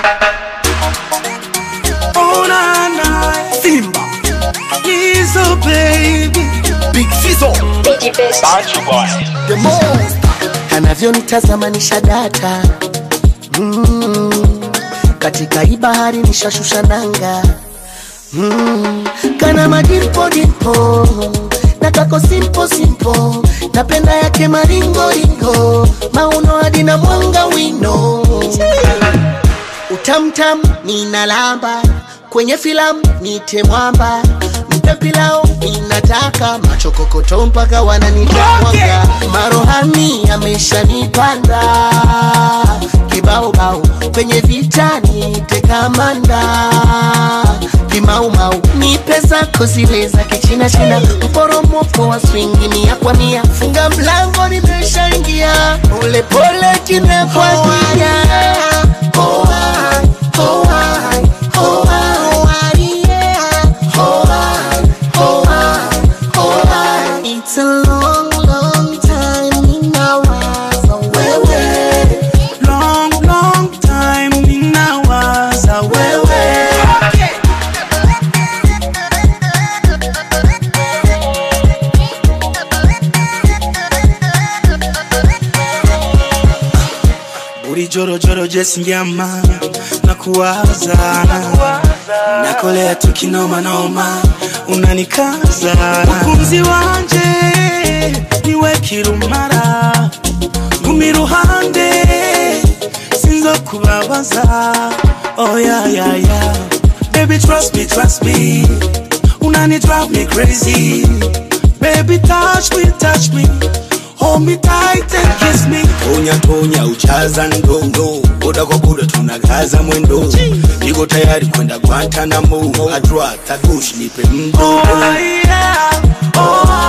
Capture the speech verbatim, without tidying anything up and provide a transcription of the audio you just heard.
Oh na na, Simba, Lizzo baby, Big Fizzo, Banjo Boy, the most. Anavyonitazama nishadata, mm, katika hii bahari nishashusha nanga, mm, kana madimpo dimpo, nakako simpo simpo, napenda yake maringo ringo, mauno hadi na mwanga wino. Utamtam ninalamba, kwenye filamu nite mwamba, mpe pilao ninataka, macho kokoto mpaka wananitamwanga. Marohani ameshanipanda, kibao bao kwenye vitani tekamanda, kimau mau nipe zako zile za kichina china, mporomoko wa swingi ni ya kwa mia, funga mlango nimeshaingia, pole pole kimekwadia. Oh I, oh I, oh I, yeah. Oh I, oh I, oh I. It's a long, long time ninawaza wewe. Long, long time ninawaza wewe. Buri joro joro jesingyama nakuwaza, nakolea tukinoma noma unanikaza. Mukunzi wanje niwe kirumara, gumi ruhande sinzo kubabaza. Oh yeah yeah yeah, baby trust me trust me, unani drive me crazy. Baby touch me touch me, hold me tight and kiss me. Tonya tonya uchaza ndondo, boda kwa boda tunagaza mwendo, niko tayari kwenda Guantanamo, Adra tagush nipe mdo. Oh yeah, oh